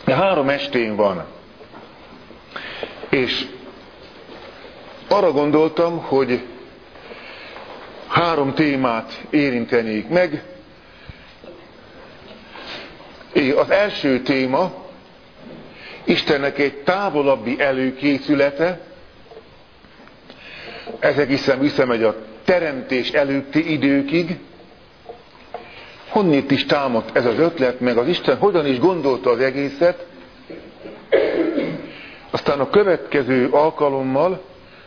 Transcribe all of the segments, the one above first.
3 estén van. És arra gondoltam, hogy 3 témát érintenék meg. Az első téma Istennek egy távolabbi előkészülete. Ez egészen visszamegy a teremtés előtti időkig. Honnét is támadt ez az ötlet, meg az Isten hogyan is gondolta az egészet. Aztán a következő alkalommal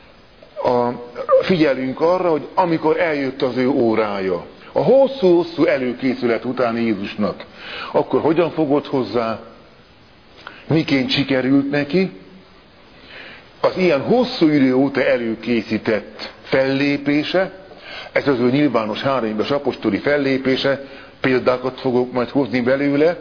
figyelünk arra, hogy amikor eljött az ő órája, a hosszú-hosszú előkészület után Jézusnak, akkor hogyan fogott hozzá, miként sikerült neki, az ilyen hosszú idő óta előkészített fellépése, ez az ő nyilvános 3 éves apostoli fellépése, példákat fogok majd hozni belőle.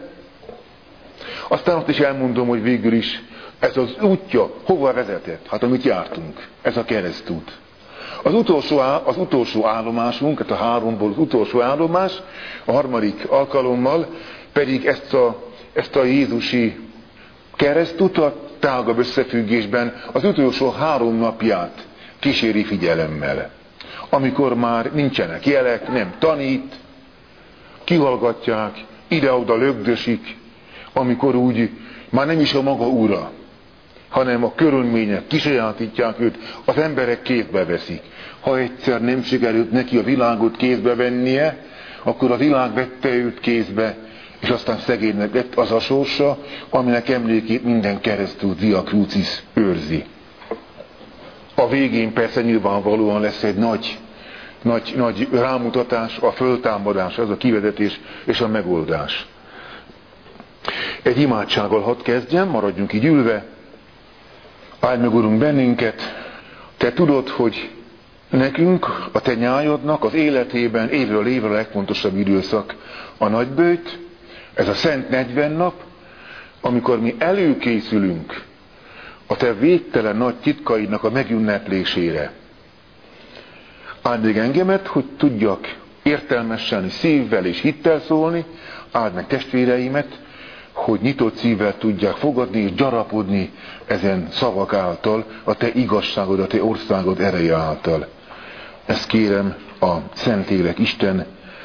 Aztán azt is elmondom, hogy végül is ez az útja hova vezetett? Hát amit jártunk, ez a keresztút. Az utolsó állomásunk, tehát a 3-ból az utolsó állomás, a 3. alkalommal pedig ezt a jézusi keresztutat tágabb összefüggésben az utolsó 3 napját kíséri figyelemmel. Amikor már nincsenek jelek, nem tanít, kihallgatják, ide-oda lögdösik, amikor úgy már nem is a maga ura, hanem a körülmények kisajátítják őt, az emberek kézbe veszik. Ha egyszer nem sikerült neki a világot kézbe vennie, akkor a világ vette őt kézbe, és aztán szegénynek lett az a sorsa, aminek emlékét minden keresztút Via Crucis őrzi. A végén persze nyilvánvalóan lesz egy nagy rámutatás, a föltámadás, az a kivezetés és a megoldás. Egy imádsággal hadd kezdjem, maradjunk így ülve. Áld meg, Urunk, bennünket. Te tudod, hogy nekünk, a Te nyájadnak az életében évről évre a legfontosabb időszak a nagyböjt, ez a Szent 40 nap, amikor mi előkészülünk a Te végtelen nagy titkaidnak a megünneplésére. Áld meg engemet, hogy tudjak értelmesen, szívvel és hittel szólni, áld meg testvéreimet, hogy nyitott szívvel tudják fogadni és gyarapodni ezen szavak által, a Te igazságod, a Te országod ereje által. Ezt kérem a Szentlélek Isten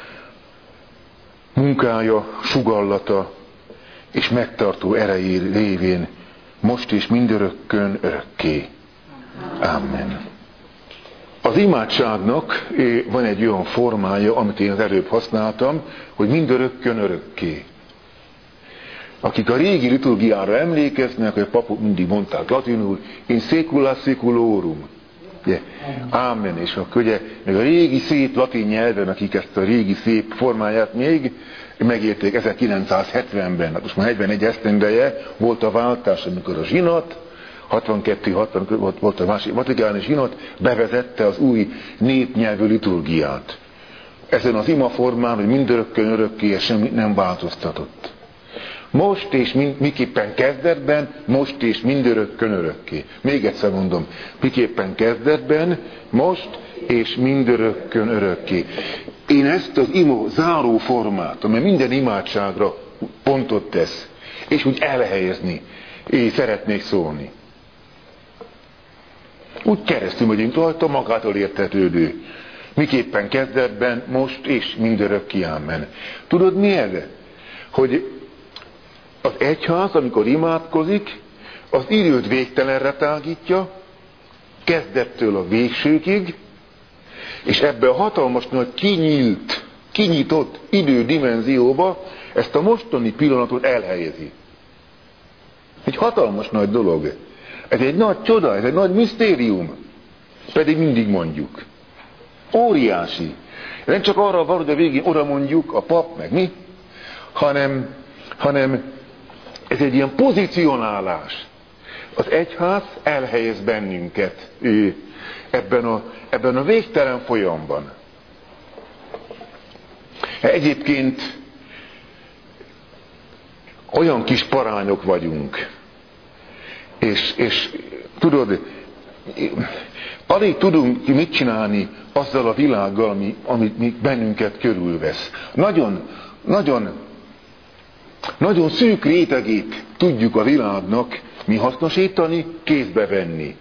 munkája, sugallata és megtartó erejé révén, most és mindörökkön örökké. Amen. Az imádságnak van egy olyan formája, amit én az előbb használtam, hogy mindörökkön örökké. Akik a régi liturgiára emlékeznek, hogy a papok mindig mondták latinul, in secula seculorum. Ugye? Ámen. És akkor ugye, meg a régi szép latin nyelven, akik ezt a régi szép formáját még megérték 1970-ben, hát most már 41 esztendeje volt a váltás, amikor a zsinat, 62-60 volt a másik vatikáni zsinat, bevezette az új népnyelvű liturgiát. Ezen az imaformán, hogy mindörökkön örökké semmi nem változtatott. Most és miképpen kezdetben, most és mindörökkön örökké. Még egyszer mondom, miképpen kezdetben, most és mindörökkön örökké. Én ezt az ima záró formát, amely minden imádságra pontot tesz, és úgy elhelyezni, én szeretnék szólni. Úgy keresztül megyünk rajta, magától értetődő. Miképpen kezdetben, most és mindörökké, ámen. Tudod mi ez? Hogy az egyház, amikor imádkozik, az időt végtelenre tágítja, kezdettől a végsőkig, és ebbe a hatalmas nagy kinyitott idődimenzióba ezt a mostani pillanatot elhelyezi. Egy hatalmas nagy dolog. Ez egy nagy csoda, ez egy nagy misztérium. Pedig mindig mondjuk. Óriási. Nem csak arra van, hogy a végén oda mondjuk, a pap, meg mi, hanem ez egy ilyen pozicionálás. Az egyház elhelyez bennünket ebben a végtelen folyamban. Egyébként olyan kis parányok vagyunk, és tudod, alig tudunk mit csinálni azzal a világgal, amit bennünket körülvesz. Nagyon szűk rétegét tudjuk a világnak mi hasznosítani, kézbe venni.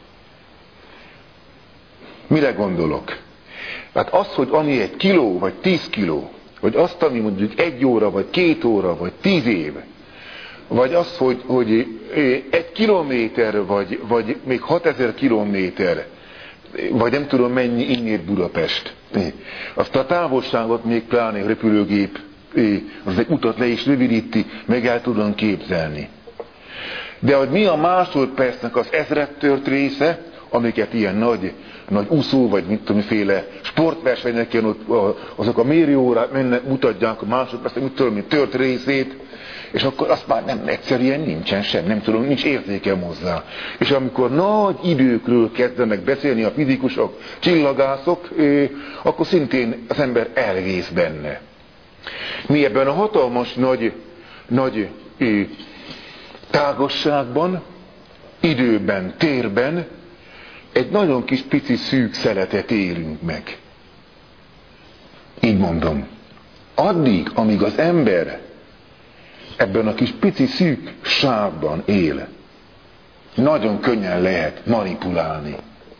Mire gondolok? Hát az, hogy ami 1 kiló, vagy 10 kiló, vagy azt, ami mondjuk 1 óra, vagy 2 óra, vagy 10 év, vagy az, hogy 1 kilométer, vagy még 6000 kilométer, vagy nem tudom mennyi innét Budapest. Azt a távolságot még pláne repülőgép az egy utat le is rövidíti, meg el tudom képzelni. De hogy mi a másodpercnek az ezrettört része, amiket ilyen nagy úszó, vagy mit tudom, sportversenyeken ott azok a mérőórák mennek, mutatják a másodpercnek, mit tudom, tört részét, és akkor azt már nem egyszerűen nincsen sem, nem tudom, nincs értékem hozzá. És amikor nagy időkről kezdenek beszélni a fizikusok, csillagászok, akkor szintén az ember elvész benne. Mi ebben a hatalmas nagy tágasságban, időben, térben egy nagyon kis pici szűk szeletet élünk meg. Így mondom. Addig, amíg az ember ebben a kis pici szűk sávban él, nagyon könnyen lehet manipulálni.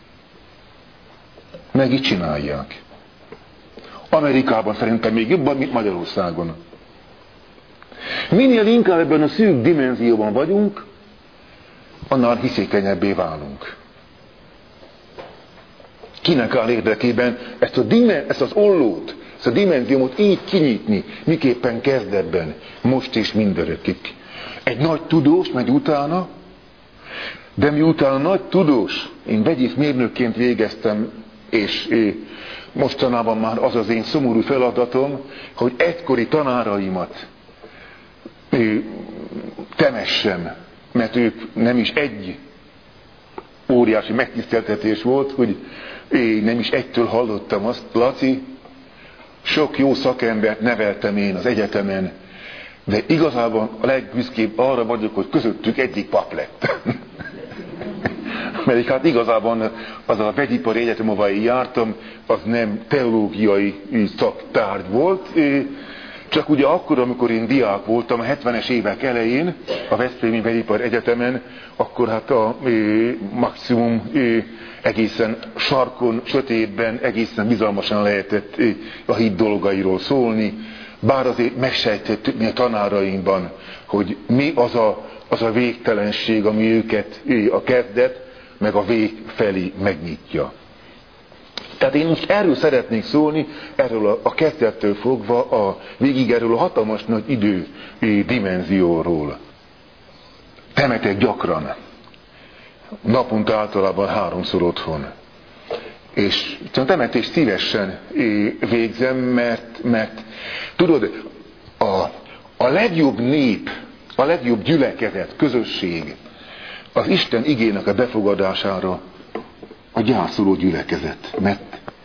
Meg így csinálják. Amerikában szerintem még jobban, mint Magyarországon. Minél inkább ebben a szűk dimenzióban vagyunk, annál hiszékenyebbé válunk. Kinek áll érdekében ezt az ollót, ezt a dimenziót így kinyitni, miképpen kezdetben, most és mindörökig. Egy nagy tudós megy utána, de miután a nagy tudós, én vegyészmérnökként végeztem, és mostanában már az az én szomorú feladatom, hogy egykori tanáraimat temessem, mert ők nem is egy óriási megtiszteltetés volt, hogy én nem is egytől hallottam azt, Laci, sok jó szakembert neveltem én az egyetemen, de igazából a legbüszkébb arra vagyok, hogy közöttük egyik pap lett. Mert hát igazából az a vegyipari egyetem, ahol én jártam, az nem teológiai szaktárgy volt, csak ugye akkor, amikor én diák voltam, a 70-es évek elején, a Veszprémi Vegyipari Egyetemen, akkor hát a maximum egészen sarkon, sötétben, egészen bizalmasan lehetett a hit dolgairól szólni, bár azért megsejtettük mi a tanárainkban, hogy mi az a végtelenség, ami őket a kezdet, meg a vég felé megnyitja. Tehát én most erről szeretnék szólni, erről a kezdettől fogva végig erről a hatalmas nagy idő dimenzióról. Temetek gyakran. Naponta általában 3-szor otthon. És a temetést szívesen végzem, mert tudod, a legjobb nép, a legjobb gyülekezet, közösség az Isten igének a befogadására a gyászoló gyülekezet. Mert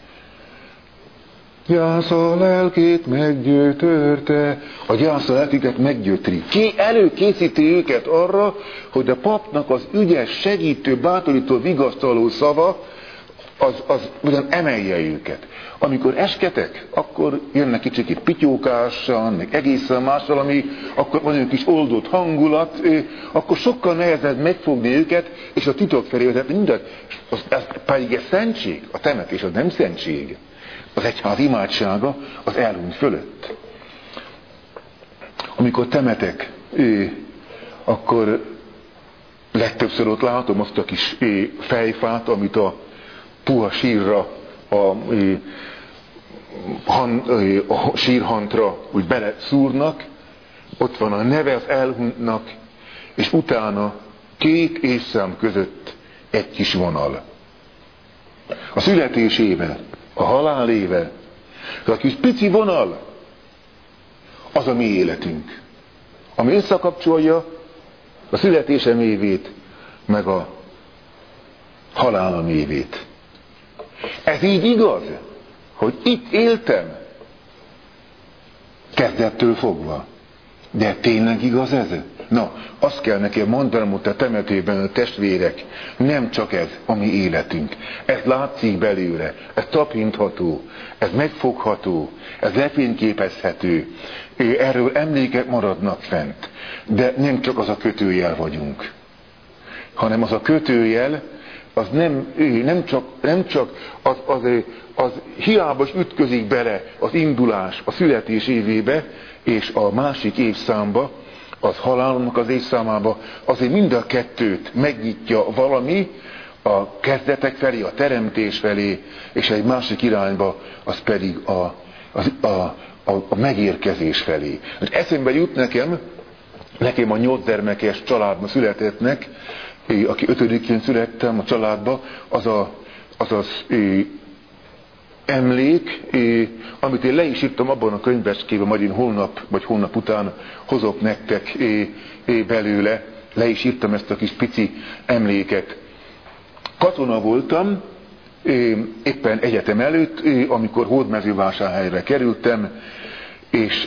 gyász a lelkét meggyötörte, a gyász a lelkét meggyötri. Előkészíti őket arra, hogy a papnak az ügyes, segítő, bátorító, vigasztaló szava az ugyan emelje őket. Amikor esketek, akkor jönnek kicsit pityókással, meg egészen más valami, akkor van egy kis oldott hangulat, akkor sokkal nehezebb megfogni őket, és a titok felé vezetni mindent. Pedig ez szentség, a temetés az nem szentség. Az egyház imádsága az elhunyt fölött. Amikor temetek, akkor legtöbbször ott látom azt a kis fejfát, amit a puha sírra, a sírhantra úgy beleszúrnak, ott van a neve az elhunytnak, és utána 2 évszám között egy kis vonal. A születésével, a halálével, a kis pici vonal, az a mi életünk, ami összekapcsolja a születésem évét, meg a halálom évét. Ez így igaz, hogy itt éltem kezdettől fogva. De tényleg igaz ez? Na, azt kell nekem mondanom ott a temetőben a testvérek, nem csak ez a mi életünk. Ez látszik belőle, ez tapintható, ez megfogható, ez lefényképezhető. erről emlékek maradnak fent. De nem csak az a kötőjel vagyunk, hanem az a kötőjel, az nem csak az hiába ütközik bele az indulás a születés évébe és a másik évszámba, az halálnak az évszámába, azért mind a kettőt megnyitja valami, a kezdetek felé, a teremtés felé, és egy másik irányba, az pedig a megérkezés felé. Eszembe jut nekem a 8 gyermekes családban születettnek, aki 5-én születtem a családba, az emlék, amit én le is írtam abban a könyvecskében, majd én holnap vagy hónap után hozok nektek belőle, le is írtam ezt a kis pici emléket. Katona voltam, éppen egyetem előtt, amikor Hódmezővásárhelyre kerültem, és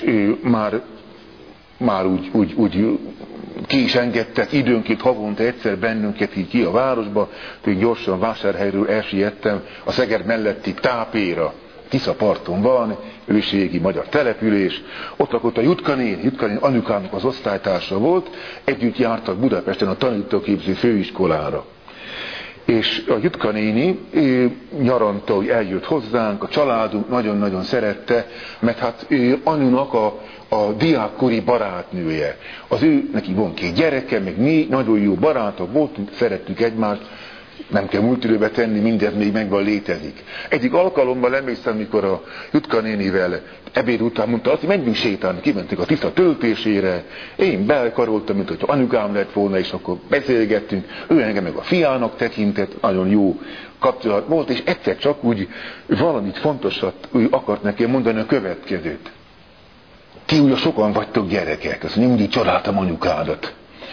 már úgy ki is engedtek időnként havonta egyszer bennünket így ki a városba, hogy gyorsan Vásárhelyről elsiettem a Szeged melletti Tápéra. Tisza parton van, őségi magyar település, ott lakott a Jutka néni anyukának az osztálytársa volt, együtt jártak Budapesten a tanítóképző főiskolára. És a Jutka néni nyaranta, hogy eljött hozzánk, a családunk nagyon-nagyon szerette, mert hát anyunak a diákkori barátnője. Neki van 2 gyereke, meg mi nagyon jó barátok voltunk, szerettük egymást, nem kell múlt időbe tenni, mindez még megvan létezik. Egyik alkalommal emlékszem, mikor a Jutka nénivel ebéd után mondta azt, hogy menjünk sétálni, kimentünk a Tisza töltésére, én belkaroltam, mint hogyha anyukám lett volna, és akkor beszélgettünk, ő engem meg a fiának tekintett, nagyon jó kapcsolat volt, és egyszer csak úgy valamit fontosat akart nekem mondani, a következőt. Ti ugye sokan vagytok gyerekek, azt mindig csodáltam anyukádat,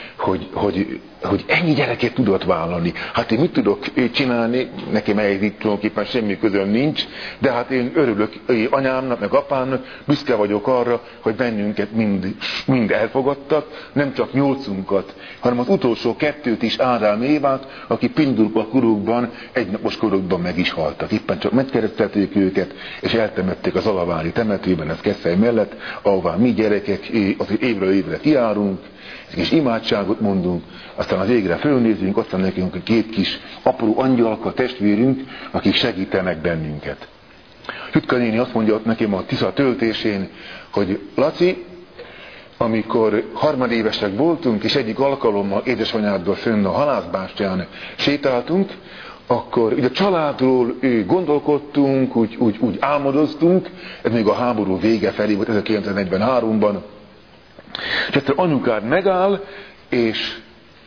hogy ennyi gyereket tudott vállalni. Hát én mit tudok csinálni, nekem ehhez itt tulajdonképpen semmi közöm nincs, de hát én örülök anyámnak, meg apámnak, büszke vagyok arra, hogy bennünket mind elfogadtak, nem csak 8-unkat, hanem az utolsó 2-t is, Ádám Évát, aki Pindurba korukban, egynapos korukban meg is haltak. Éppen csak megkeresztelték őket, és eltemették az Alavári temetőben, ez Keszthely mellett, ahová mi gyerekek azért évről évre kijárunk, és imádságot mondunk, aztán az égre fölnézünk, aztán nekünk 2 kis apró angyalka, testvérünk, akik segítenek bennünket. Jutka néni azt mondja nekem a Tisza töltésén, hogy Laci, amikor harmadévesek voltunk, és egyik alkalommal édesanyáddal fönn a halászbástyán sétáltunk, akkor ugye a családról gondolkodtunk, úgy álmodoztunk, ez még a háború vége felé volt, 1943-ban, és egyszer anyukád megáll, és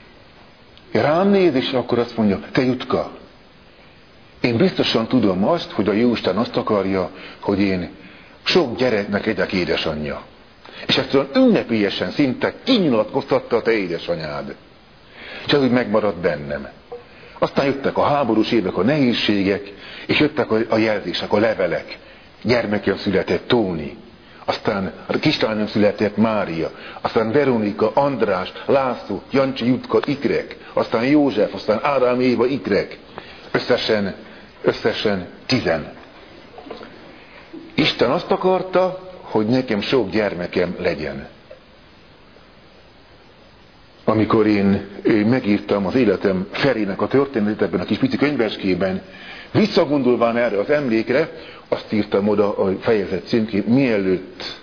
rám néz, és akkor azt mondja, te Jutka, én biztosan tudom azt, hogy a Jóisten azt akarja, hogy én sok gyereknek legyek édesanyja. És ezt olyan ünnepélyesen szinte kinyilatkoztatta a te édesanyád. És ez úgy megmaradt bennem. Aztán jöttek a háborús évek, a nehézségek, és jöttek a jelzések, a levelek. Gyermekem született Tóni. Aztán a kislányom született Mária, aztán Veronika, András, László, Jancsi, Jutka, ikrek, aztán József, aztán Ádám Éva, ikrek. Összesen 10. Isten azt akarta, hogy nekem sok gyermekem legyen. Amikor én megírtam az életem felének a történetét ebben a kis pici könyvecskében, visszagondolván erre az emlékre, azt írtam oda a fejezet címként, mielőtt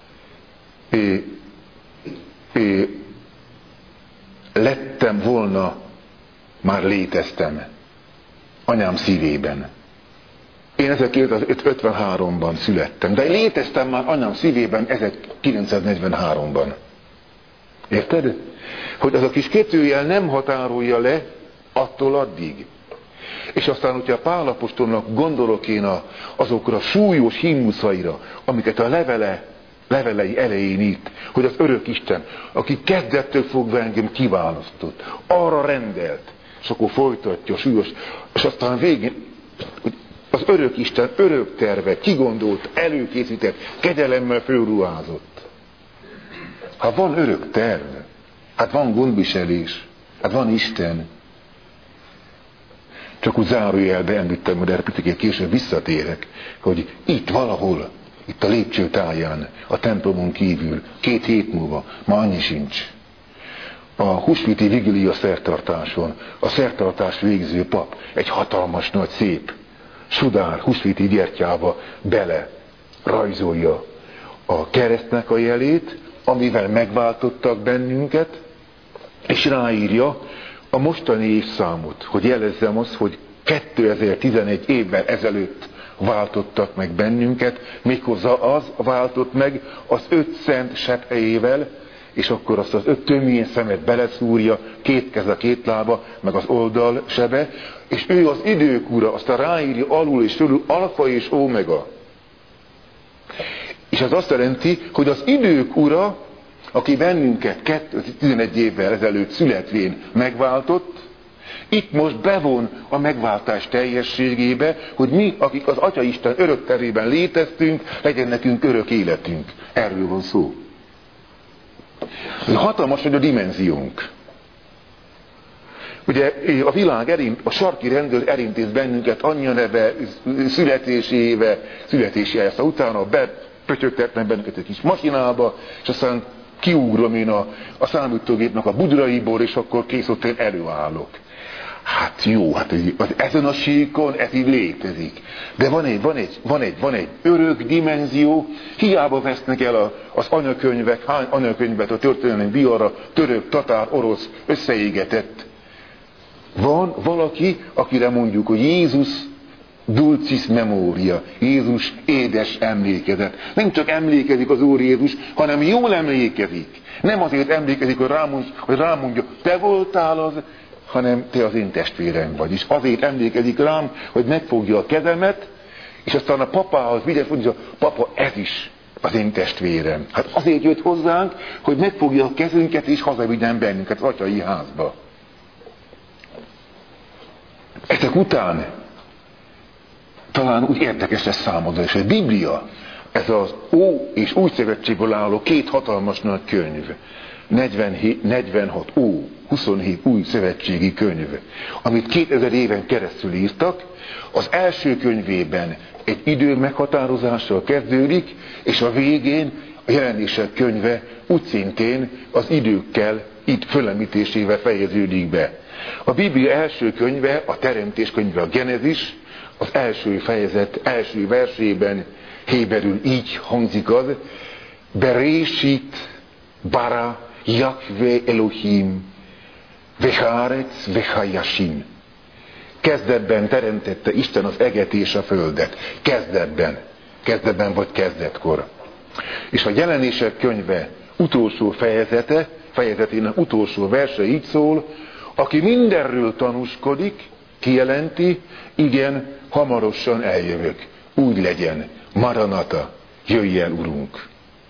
lettem volna, már léteztem anyám szívében. Én 1953-ban születtem, de léteztem már anyám szívében 1943-ban. Érted? Hogy az a kis kötőjel nem határolja le attól addig. És aztán, hogyha Pál apostolnak gondolok én azokra a súlyos himnuszaira, amiket a levelei elején írt, hogy az örök Isten, aki kezdettől fogva engem kiválasztott, arra rendelt, és akkor folytatja a súlyos, és aztán végén, hogy az örök Isten örök terve, kigondolt, előkészített, kegyelemmel fölruházott. Hát van örök terv, hát van gondviselés, hát van Isten. Csak úgy zárójelbe említem, hogy erre picit később visszatérek, hogy itt valahol, itt a lépcsőtáján, a templomon kívül, 2 hét múlva, ma annyi sincs. A húsvéti vigília szertartáson a szertartás végző pap egy hatalmas nagy szép sudár húsvéti gyertyába bele rajzolja a keresztnek a jelét, amivel megváltottak bennünket, és ráírja a mostani évszámot, hogy jelezzem azt, hogy 2011 évvel ezelőtt váltottak meg bennünket, méghozzá az váltott meg az 5 szent sepphelyével, és akkor azt az 5 töményen szemet beleszúrja, 2 kez a 2 lába, meg az oldal sebe, és ő az idők ura, aztán ráírja alul és fölül alfa és omega. És ez azt jelenti, hogy az idők ura, aki bennünket 2011 évvel ezelőtt születvén megváltott, itt most bevon a megváltás teljességébe, hogy mi, akik az Atyaisten örök terében léteztünk, legyen nekünk örök életünk. Erről van szó. Hatalmas nagy a dimenziónk. Ugye a világ a sarki rendőr elintéz bennünket anyja neve, születésével, aztán utána bepötyögtetnek bennünket egy kis masinába, és aztán kiugrom én a számítógépnek a budraiból, és akkor kész, ott én előállok. Hát jó, hát ezen a síkon ez így létezik. De van egy örök dimenzió, hiába vesznek el az anyakönyvek, hány anyakönyvet a történelem viharra, török, tatár, orosz összeégetett. Van valaki, akire mondjuk, hogy Jézus dulcis memoria, Jézus édes emlékezet. Nem csak emlékezik az Úr Jézus, hanem jól emlékezik. Nem azért emlékezik, hogy rámondja, te voltál az, hanem te az én testvérem vagy. És azért emlékezik rám, hogy megfogja a kezemet, és aztán a papához vigye, mondja, papa, ez is az én testvérem. Hát azért jött hozzánk, hogy megfogja a kezünket, és hazavigyen bennünket az atyai házba. Ezek után talán úgy érdekes lesz számodra, és a Biblia, ez az Ó és Új Szövetségből álló 2 hatalmas nagy könyv, 46 Ó, 27 Új Szövetségi könyv, amit 2000 éven keresztül írtak. Az első könyvében egy idő meghatározással kezdődik, és a végén a Jelenések könyve úgy szintén az időkkel, itt fölemítésével fejeződik be. A Biblia első könyve, a Teremtés könyve, a Genezis, az első fejezet első versében héberül így hangzik az, Bereshit bara Jahve Elohim vehárec vehajashin. Kezdetben teremtette Isten az eget és a földet. Kezdetben vagy kezdetkor. És a Jelenések könyve utolsó fejezetének utolsó verse így szól, aki mindenről tanúskodik, kijelenti, igen, hamarosan eljövök. Úgy legyen, Maranata, jöjj el, Urunk.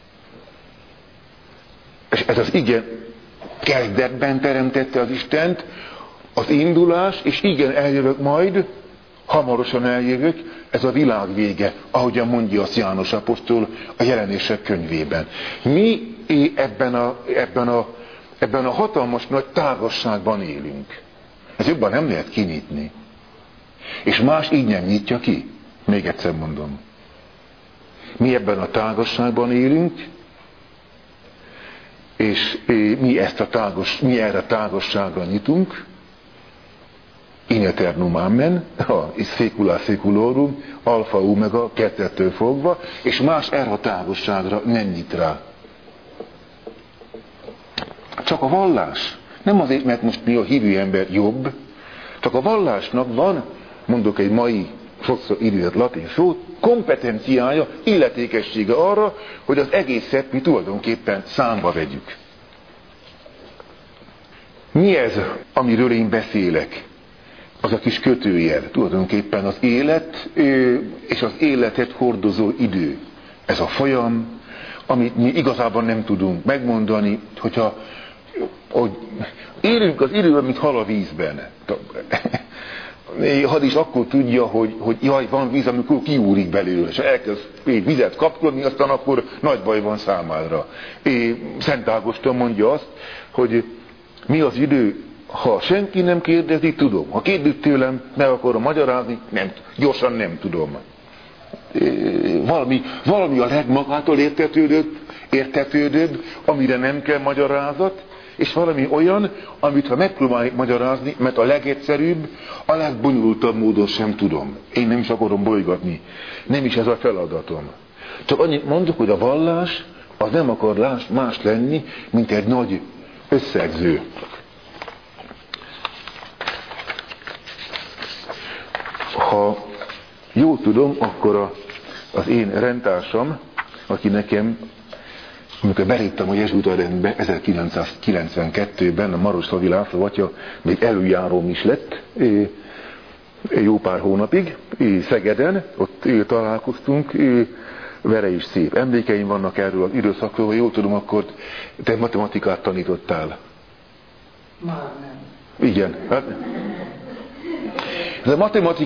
És ez az igen, kezdetben teremtette az Istent, az indulás, és igen, eljövök majd, hamarosan eljövök, ez a világ vége, ahogyan mondja azt János apostol a Jelenések könyvében. Mi ebben a hatalmas nagy tágasságban élünk. Ez jobban nem lehet kinyitni. És más így nem nyitja ki. Még egyszer mondom. Mi ebben a tágasságban élünk, és mi erre a tágasságra nyitunk, in eternum amen, és sécula séculorum, alfa omega, kezdettől fogva, és más erre a tágasságra nem nyit rá. Csak a vallás. Nem azért, mert most mi a hívő ember jobb, csak a vallásnak van, mondok egy mai sokszor idézett latin szót, kompetenciája, illetékessége arra, hogy az egészet mi tulajdonképpen számba vegyük. Mi ez, amiről én beszélek? Az a kis kötőjel, tulajdonképpen az élet és az életet hordozó idő. Ez a folyam, amit mi igazából nem tudunk megmondani, hogy élünk az időben, mint hal a vízben. Had is akkor tudja, hogy jaj, van víz, amikor kiúrik belőle, és elkezd vizet kapkodni, aztán akkor nagy baj van számára. Szent Ágoston mondja azt, hogy mi az idő, ha senki nem kérdezi, tudom. Ha kérdik tőlem, meg akarom magyarázni, gyorsan nem tudom. valami a legmagától értetődőbb, amire nem kell magyarázat, és valami olyan, amit ha megpróbáljuk magyarázni, mert a legegyszerűbb, a legbonyolultabb módon sem tudom. Én nem is akarom bolygatni. Nem is ez a feladatom. Csak annyit mondok, hogy a vallás az nem akar más lenni, mint egy nagy összegző. Ha jól tudom, akkor az én rendtársam, aki nekem, amikor beléptem a jezsuita rendbe 1992-ben, a Maroslavi László atya még előjáróm is lett, jó pár hónapig, Szegeden, ott találkoztunk, vele is szép emlékeim vannak erről az időszakról, ha jól tudom, akkor te matematikát tanítottál. Már nem. Igen. Hát, ez a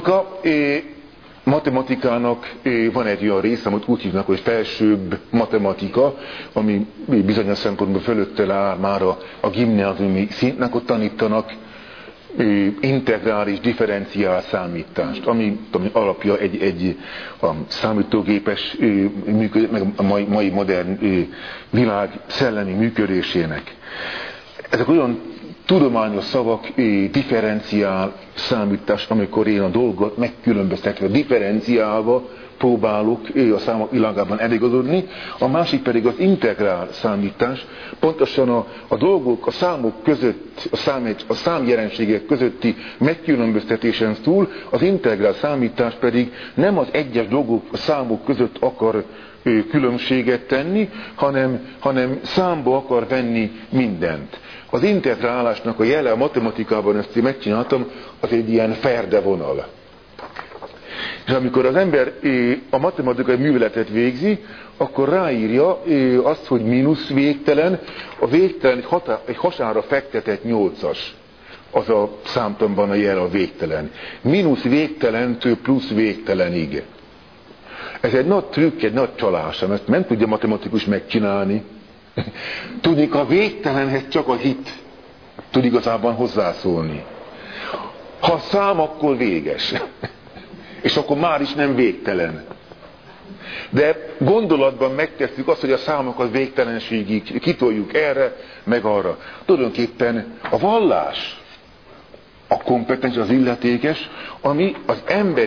matematikának van egy olyan része, amit úgy hívnak, hogy felsőbb matematika, ami bizonyos szempontból fölötte áll már a gimnáziumi szintnek, ott tanítanak integrális differenciál számítást, ami alapja egy a számítógépes meg a mai modern világ szellemi működésének. Ezek olyan tudományos szavak, differenciál számítás, amikor én a dolgot megkülönböztetve, differenciálva próbálok a számok világában eligazodni, a másik pedig az integrál számítás, pontosan a dolgok, a számok között, a számjelenségek közötti megkülönböztetésen túl, az integrál számítás pedig nem az egyes dolgok, a számok között akar különbséget tenni, hanem számba akar venni mindent. Az integrálásnak a jele a matematikában, ezt én megcsináltam, az egy ilyen ferdevonal. És amikor az ember a matematikai műveletet végzi, akkor ráírja azt, hogy mínusz végtelen, a végtelen egy hasára fektetett 8-as. Az a számtamban a jel a végtelen. Mínusz végtelentől plusz végtelenig. Ez egy nagy trükk, egy nagy csalás, ezt nem tudja matematikus megcsinálni. Tudni, a végtelenhez csak a hit tud igazában hozzászólni. Ha szám, akkor véges. És akkor már is nem végtelen. De gondolatban megtesszük azt, hogy a számokat végtelenségig kitoljuk erre, meg arra. Tulajdonképpen a vallás, a kompetens, az illetékes, ami az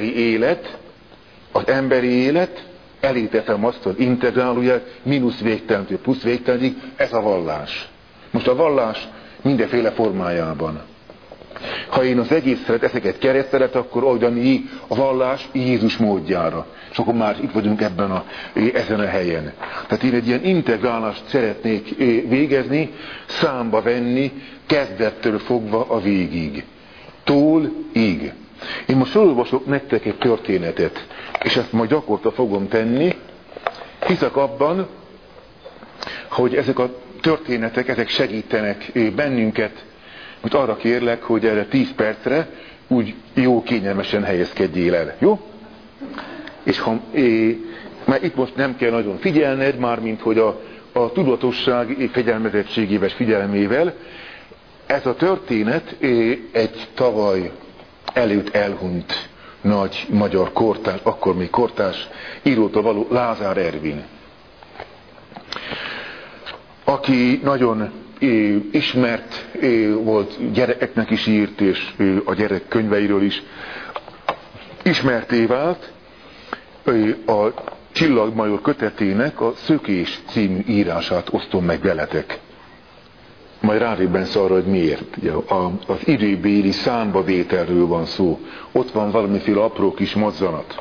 emberi élet, elítettem azt, hogy integrálóját, mínusz végtelentől plusz végtelenig, ez a vallás. Most a vallás mindenféle formájában. Ha én az egészet, ezeket keresztelet, akkor oldani a vallás Jézus módjára. És akkor már itt vagyunk ezen a helyen. Tehát én egy ilyen integrálást szeretnék végezni, számba venni, kezdettől fogva a végig. Tól-ig. Én most olvasok nektek egy történetet, és ezt majd gyakorta fogom tenni. Hiszek abban, hogy ezek a történetek, ezek segítenek bennünket, hogy arra kérlek, hogy erre 10 percre úgy jó kényelmesen helyezkedjél el. Jó? És mert itt most nem kell nagyon figyelned, mármint hogy a tudatosság fegyelmezettségével, figyelmével. Ez a történet egy tavaly előtt elhunyt nagy magyar kortárs, akkor még kortárs írótól való Lázár Ervin, aki nagyon ismert volt, gyerekeknek is írt, és a gyerek könyveiről is ismerté vált. A Csillagmajor kötetének a Szökés című írását osztom meg veletek. Majd rádöbbensz arra, hogy miért. Az időbéli számbavételről van szó. Ott van valamiféle apró kis mozzanat.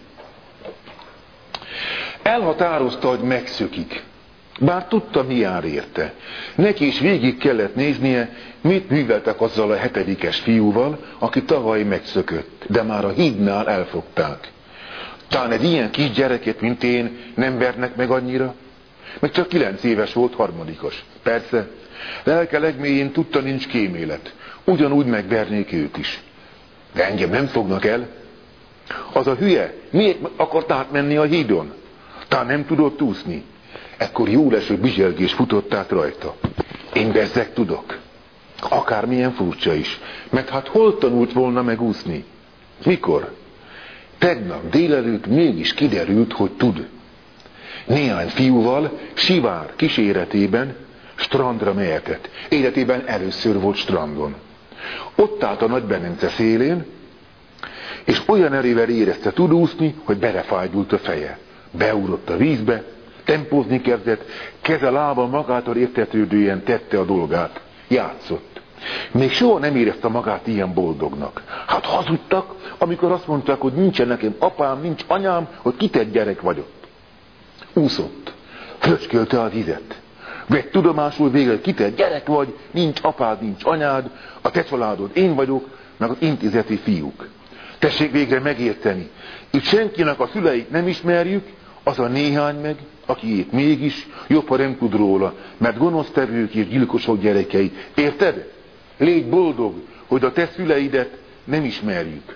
Elhatározta, hogy megszökik. Bár tudta, mi jár érte. Neki is végig kellett néznie, mit műveltek azzal a 7-es fiúval, aki tavaly megszökött. De már a hídnál elfogták. Talán egy ilyen kis gyereket, mint én, nem vernek meg annyira? Mert csak 9 éves volt, 3-as. Persze, lelke legmélyén tudta, nincs kémélet. Ugyanúgy megvernék őt is. De engem nem fognak el. Az a hülye, miért akart átmenni a hídon? Talán nem tudott úszni. Ekkor jó leső bizsergés futott át rajta. Én bezzeg tudok. Akármilyen furcsa is. Mert hát hol tanult volna megúszni? Mikor? Tegnap délelőtt mégis kiderült, hogy tud. Néhány fiúval Sivár kíséretében strandra mehetett. Életében először volt strandon. Ott állt a Nagybelence szélén, és olyan erővel érezte tud úszni, hogy belefájdult a feje. Beugrott a vízbe, tempózni kezdett, keze lába magától értetődően tette a dolgát. Játszott. Még soha nem érezte magát ilyen boldognak. Hát hazudtak, amikor azt mondták, hogy nincsen nekem apám, nincs anyám, hogy kitett gyerek vagyok. Úszott. Fröcskölte a vizet. Vett tudomásul végre, hogy kitett gyerek vagy, nincs apád, nincs anyád, a te családod én vagyok, meg az intézeti fiúk. Tessék végre megérteni. Itt senkinek a szüleit nem ismerjük, az a néhány meg, akiét mégis, jobb, ha nem tud róla, mert gonosztevők és gyilkosok gyerekei. Érted? Légy boldog, hogy a te szüleidet nem ismerjük.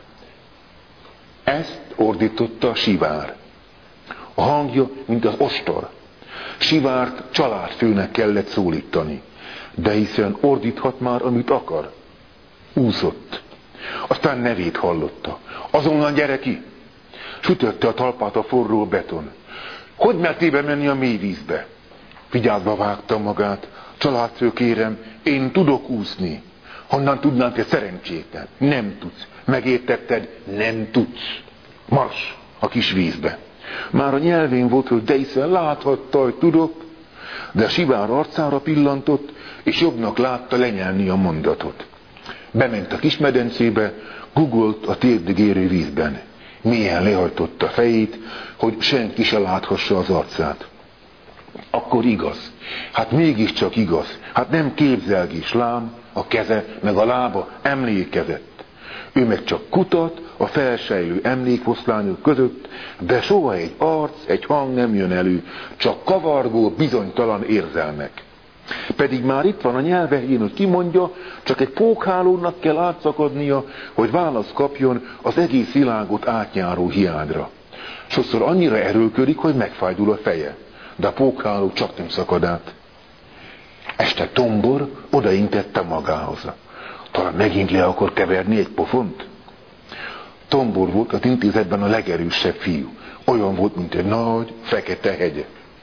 Ezt ordította Sivár. A hangja, mint az ostor. Sivárt családfőnek kellett szólítani. De hiszen ordíthat már, amit akar. Úszott. Aztán nevét hallotta. Azonnal gyere ki! Sütötte a talpát a forró beton. Hogy mertél bemenni a mély vízbe? Vigyázba vágta magát. Családfő, kérem, én tudok úszni. Honnan tudnánk, te szerencsétlen? Nem tudsz. Megértetted? Nem tudsz. Mars a kis vízbe. Már a nyelvén volt, hogy de hiszen láthatta, hogy tudok, de Sivár arcára pillantott, és jobbnak látta lenyelni a mondatot. Bement a kis medencébe, gugolt a térdig érő vízben. Mélyen lehajtotta fejét, hogy senki se láthassa az arcát. Akkor igaz. Hát mégiscsak igaz. Hát nem képzelgés, lám, a keze meg a lába emlékezett. Ő meg csak kutat a felsejlő emlékoszlányok között, de soha egy arc, egy hang nem jön elő, csak kavargó, bizonytalan érzelmek. Pedig már itt van a nyelvehén, hogy kimondja, csak egy pókhálónak kell átszakadnia, hogy választ kapjon az egész világot átjáró hiányra. Sokszor annyira erőlködik, hogy megfájdul a feje, de a pókháló csak nem szakad át. Este Tombor odaintette magához. Talán megint le akar keverni egy pofont? Tombor volt az intézetben a legerősebb fiú. Olyan volt, mint egy nagy, fekete hegye.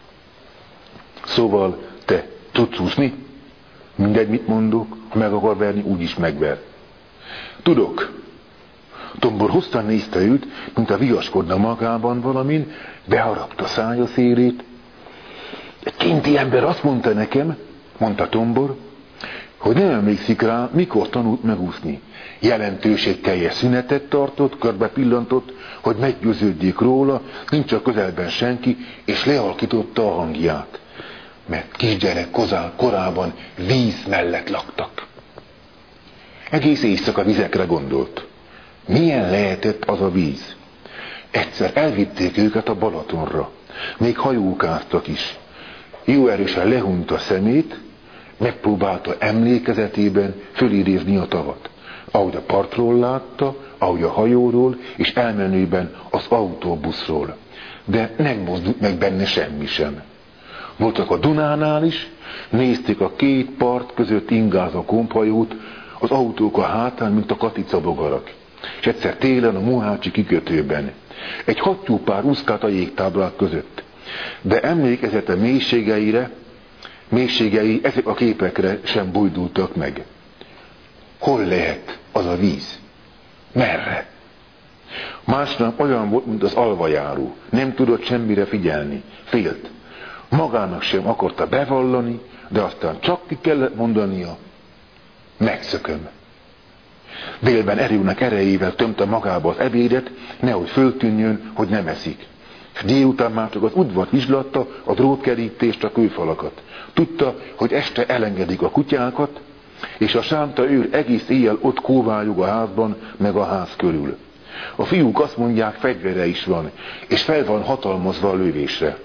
Szóval te tudsz úszni? Mindegy, mit mondok, ha meg akar verni, úgyis megver. Tudok. Tombor hosszan nézte őt, mint a viaskodna magában valamin, beharapta szája szélét. Egy kinti ember azt mondta nekem, mondta Tombor, hogy nem emlékszik rá, mikor tanult megúszni. Jelentőségteljes szünetet tartott, körbe pillantott, hogy meggyőződjék róla, nincs a közelben senki, és lehalkította a hangját. Mert kisgyerek korában víz mellett laktak. Egész éjszaka vizekre gondolt. Milyen lehetett az a víz? Egyszer elvitték őket a Balatonra. Még hajókáztak is. Jó erősen lehunta a szemét, megpróbálta emlékezetében fölidézni a tavat. Ahogy a partról látta, ahogy a hajóról, és elmenőben az autóbuszról. De nem mozdult meg benne semmi sem. Voltak a Dunánál is, nézték a két part között ingázó komphajót, az autók a hátán, mint a katicabogarak. És egyszer télen a Mohácsi kikötőben. Egy hattyúpár úszkált a jégtáblák között. De emlékezete mélységei ezek a képekre sem bujdultak meg. Hol lehet az a víz? Merre? Másnap olyan volt, mint az alvajáró. Nem tudott semmire figyelni. Félt. Magának sem akarta bevallani, de aztán csak ki kellett mondania, megszököm. Délben erőnek erejével tömte magába az ebédet, nehogy föltűnjön, hogy nem eszik. És délután már csak az udvart vizslatta, a drótkerítést, a kőfalakat. Tudta, hogy este elengedik a kutyákat, és a sánta őr egész éjjel ott kóvályog a házban, meg a ház körül. A fiúk azt mondják, fegyvere is van, és fel van hatalmazva a lövésre.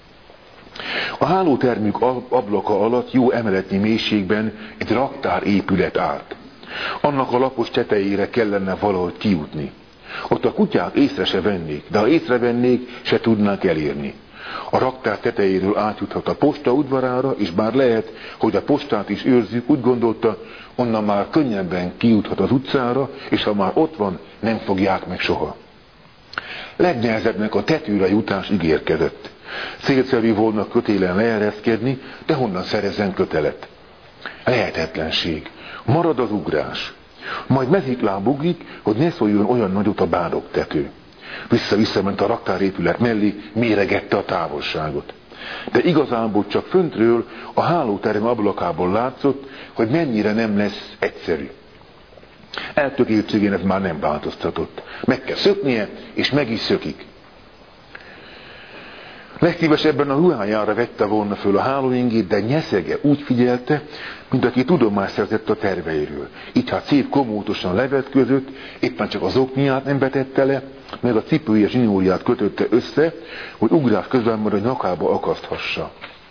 A hálótermük ablaka alatt jó emeletnyi mélységben egy raktárépület állt. Annak a lapos tetejére kellene valahogy kijutni. Ott a kutyák észre se vennék, de ha észrevennék, se tudnák elérni. A raktár tetejéről átjuthat a posta udvarára, és bár lehet, hogy a postát is őrzik, úgy gondolta, onnan már könnyebben kijuthat az utcára, és ha már ott van, nem fogják meg soha. Legnehezebbnek a tetőre jutás ígérkezett. Célszerű volna kötélen leereszkedni, de honnan szerezzen kötelet? Lehetetlenség. Marad az ugrás. Majd mezítláb ugrik, hogy ne szóljon olyan nagyot a bádogtető. Visszament a raktárépület mellé, méregette a távolságot. De igazából csak föntről, a hálóterem ablakából látszott, hogy mennyire nem lesz egyszerű. Eltökéltségén ez már nem változtatott. Meg kell szöknie, és meg is szökik. Legszívesebben a ruhájára vette volna föl a hálóingét, de nyeszege úgy figyelte, mint aki tudomást szerzett a terveiről. Így hát szép komótosan levetközött, éppen csak az okniát nem vetette le, meg a cipője zsinórját kötötte össze, hogy ugrás közben majd a nyakába akaszthassa.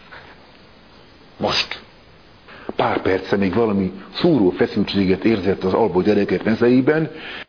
Most! Pár perce még valami szúró feszültséget érzett az alba gyerekek mezeiben,